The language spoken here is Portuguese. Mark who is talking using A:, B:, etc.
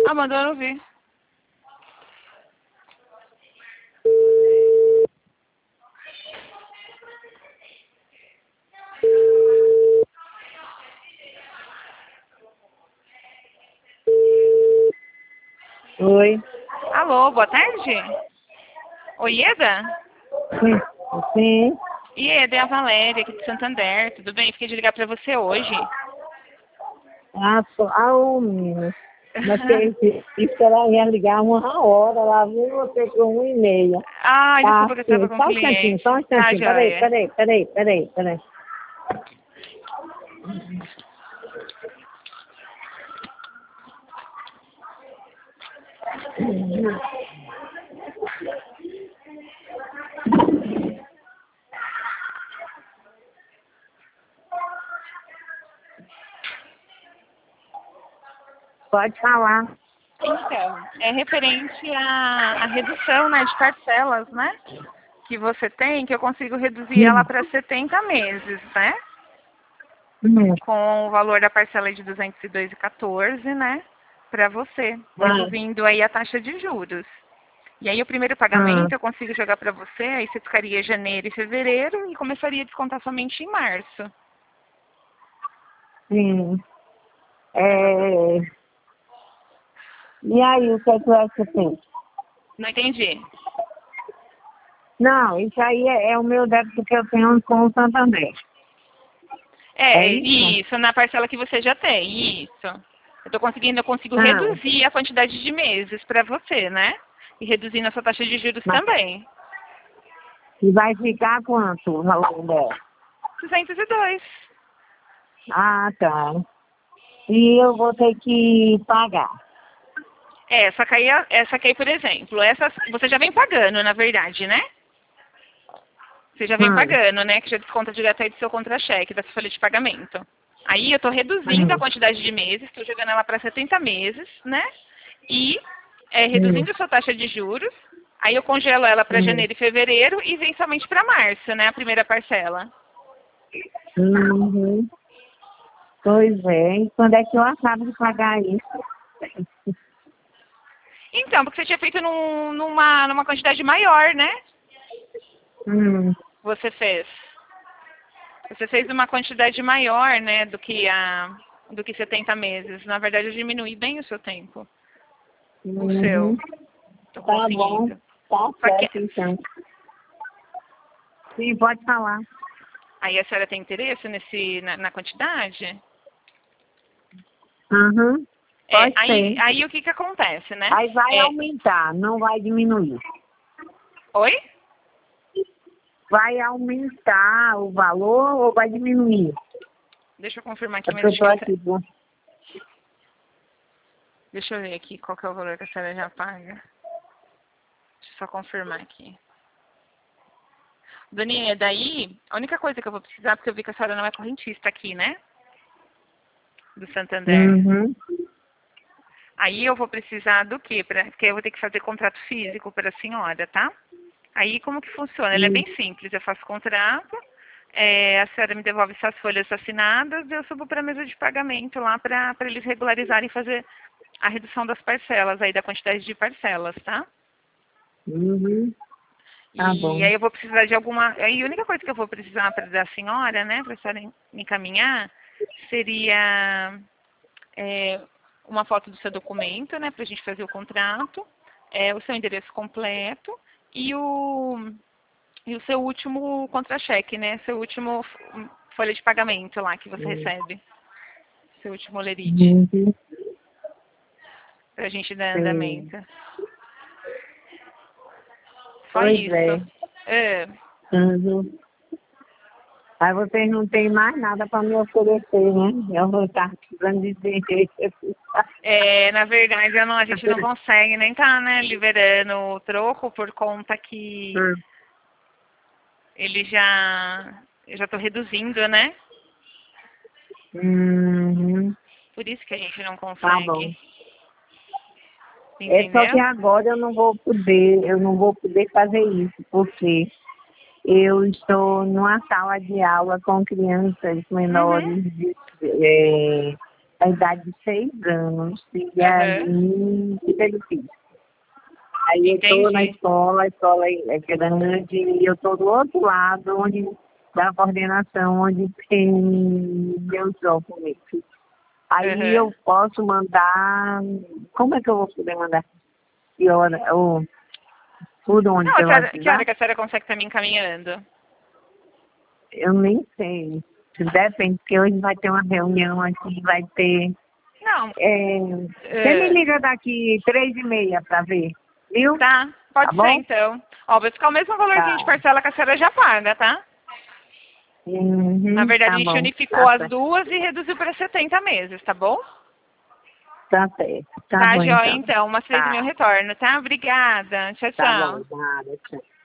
A: Ah, mandou eu não vi.
B: Oi.
A: Alô, boa tarde? Oi, Ieda?
B: Sim. Sim.
A: Ieda, é a Valéria aqui de Santander. Tudo bem? Fiquei de ligar pra você hoje.
B: Ô, menina. Mas isso ela ia ligar 1 hora, lá viu você com 1h30.
A: Ai,
B: Tá,
A: desculpa que eu estava
B: sim.
A: com um
B: Só um instantinho,
A: cliente.
B: só um
A: Tá,
B: instantinho.
A: joia.
B: Peraí. Pode falar.
A: Então, é referente à redução, né, de parcelas, né, que você tem, que eu consigo reduzir ela para 70 meses, né,
B: Hum.
A: com o valor da parcela de 202,14, né, para você,
B: Ah,
A: reduzindo aí a taxa de juros. E aí o primeiro
B: ah,
A: pagamento eu consigo jogar para você, aí você ficaria janeiro e fevereiro e começaria a descontar somente em março.
B: sim.
A: Aí você...
B: E aí, o que é que você tem?
A: Não entendi.
B: Não, isso aí é o meu débito que eu tenho com o Santander. É
A: É,
B: isso?
A: isso, na parcela que você já tem, isso. Eu consigo
B: Ah,
A: reduzir a quantidade de meses para você, né? E reduzindo a sua taxa de juros
B: mas
A: também.
B: e vai ficar quanto o valor dela?
A: 202.
B: Ah, tá. E eu vou ter que pagar.
A: Essa aqui, por exemplo, essa você já vem pagando, na verdade, né? Você já vem
B: Hum,
A: pagando, né? Que já desconta direto aí do seu contra-cheque, da sua folha de pagamento. Aí eu estou reduzindo a
B: hum,
A: quantidade de meses, estou jogando ela para 70 meses, né? E
B: hum,
A: reduzindo a sua taxa de juros. Aí eu congelo ela para
B: hum,
A: janeiro e fevereiro e vem somente para março, né? A primeira parcela.
B: uhum. Pois é. E quando é que eu acabo de pagar isso?
A: Então, porque você tinha feito numa quantidade maior, né?
B: Hum,
A: Você fez. Você fez uma quantidade maior, né, do que 70 meses. Na verdade, eu diminuí bem o seu tempo. O seu.
B: uhum.
A: Tô
B: Tá bom.
A: conseguindo.
B: Tá
A: Só que
B: certo, então. Sim, pode falar.
A: aí a senhora tem interesse na quantidade?
B: Uhum.
A: É,
B: Pode ser.
A: aí o que que acontece, né?
B: Aí vai
A: É,
B: aumentar, não vai diminuir.
A: oi?
B: Vai aumentar o valor ou vai diminuir?
A: Deixa eu confirmar aqui,
B: É
A: mas
B: porque eu
A: acho
B: tô
A: que
B: aqui, viu?
A: deixa eu ver aqui qual que é o valor que a senhora já paga. Deixa eu só confirmar aqui. Dani, daí, a única coisa que eu vou precisar, porque eu vi que a senhora não é correntista aqui, né? Do Santander.
B: Uhum.
A: Aí eu vou precisar do quê? Porque eu vou ter que fazer contrato físico para a senhora, tá? Aí como que funciona? Ele é
B: Hum,
A: bem simples. Eu faço contrato, a senhora me devolve essas folhas assinadas e eu subo para a mesa de pagamento lá para eles regularizarem e fazer a redução das parcelas, aí da quantidade de parcelas, tá?
B: uhum. Tá
A: E
B: bom.
A: aí eu vou precisar de alguma. Aí a única coisa que eu vou precisar da senhora, né, para a senhora me encaminhar, seria é, uma foto do seu documento, né, para a gente fazer o contrato, o seu endereço completo e o seu último contra-cheque, né, seu último folha de pagamento lá que você recebe, seu último lerite,
B: Uhum.
A: para a gente dar
B: Sim.
A: andamento. Só
B: Pois
A: isso.
B: é.
A: É,
B: Uhum. Aí vocês não têm mais nada para me oferecer, né? Eu vou estar precisando de dinheiro.
A: na verdade, a gente não consegue nem tá, né, liberando o troco por conta que
B: Hum.
A: ele eu já estou reduzindo, né?
B: Uhum.
A: Por isso que a gente não
B: Tá bom.
A: consegue,
B: É só que
A: entendeu?
B: agora eu não vou poder fazer isso, porque eu estou numa sala de aula com crianças
A: Uhum.
B: menores a idade de 6 anos, e aí fica difícil. Aí eu tô na escola, a escola é grande, e eu tô do outro lado, onde da coordenação, onde tem meus documentos. Aí eu posso mandar, como é que eu vou poder mandar? Que hora? Por onde?
A: Não,
B: Pelo
A: que hora
B: WhatsApp?
A: que a senhora consegue estar me encaminhando?
B: Eu nem sei. Depende, porque hoje vai ter uma reunião aqui, vai ter.
A: Não.
B: Você me liga daqui 3h30 para ver, viu?
A: Tá, pode
B: Tá
A: ser
B: bom?
A: então. Ó, vai ficar o mesmo valorzinho de parcela que a senhora já paga, tá? Na verdade,
B: tá
A: a gente
B: bom,
A: unificou
B: tá
A: as
B: certo.
A: duas e reduziu para 70 meses, tá bom?
B: Tá certo. Tá
A: Tá,
B: bom
A: joia,
B: então.
A: então. Umas 3 mil
B: Tá,
A: retorno, tá? Obrigada. Tchau,
B: tá
A: tchau.
B: bom, nada, tchau.